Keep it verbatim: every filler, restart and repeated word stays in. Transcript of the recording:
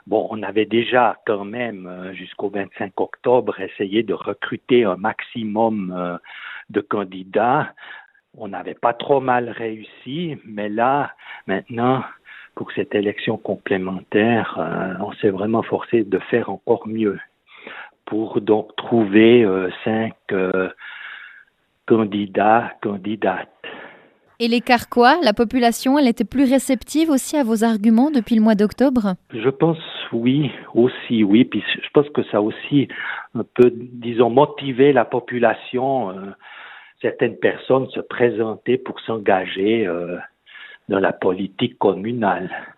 Bon, on avait déjà quand même, euh, jusqu'au vingt-cinq octobre, essayé de recruter un maximum euh, de candidats. On n'avait pas trop mal réussi, mais là, maintenant, pour cette élection complémentaire, euh, on s'est vraiment forcé de faire encore mieux pour donc trouver euh, cinq euh, candidats, candidates. Et les Carquois, la population, elle était plus réceptive aussi à vos arguments depuis le mois d'octobre? Je pense oui, aussi oui, puis je pense que ça a aussi un peu, disons, motivé la population. Euh, certaines personnes se présentaient pour s'engager euh, dans la politique communale.